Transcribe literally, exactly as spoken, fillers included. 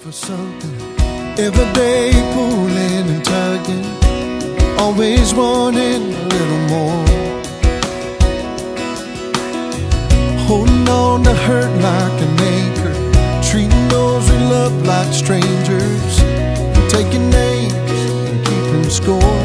for something, every day pulling and tugging, always wanting a little more, holding on to hurt like an anchor, treating those we love like strangers, taking names and keeping score.